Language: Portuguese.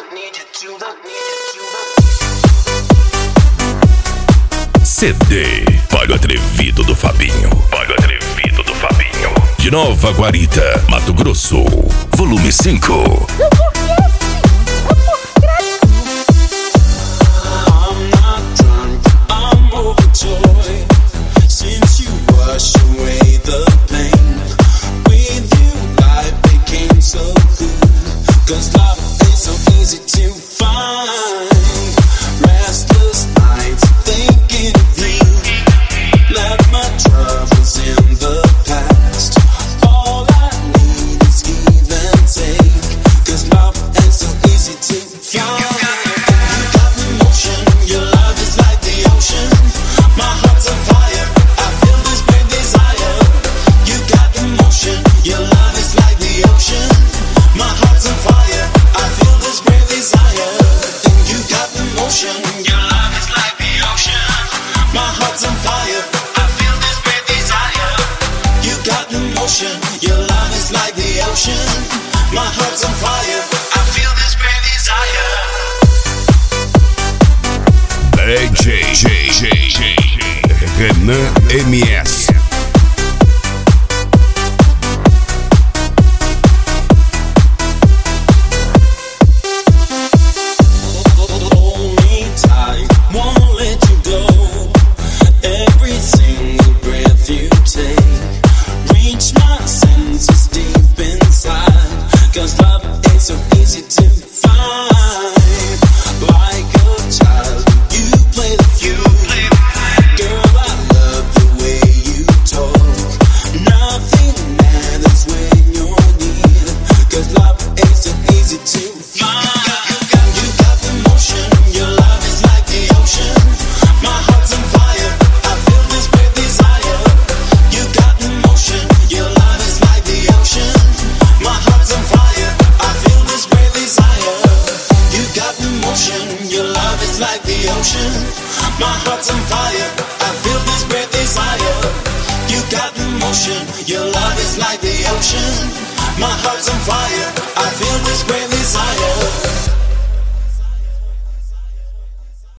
CD Palho Atrevido do Fabinho. Palho Atrevido do Fabinho. De Nova Guarita, Mato Grosso. Volume 5. Your love is like the ocean. My heart's on fire. I feel this great desire. DJ Renan MS. My heart's on fire. I feel this great desire. You got the motion. Your love is like the ocean. My heart's on fire.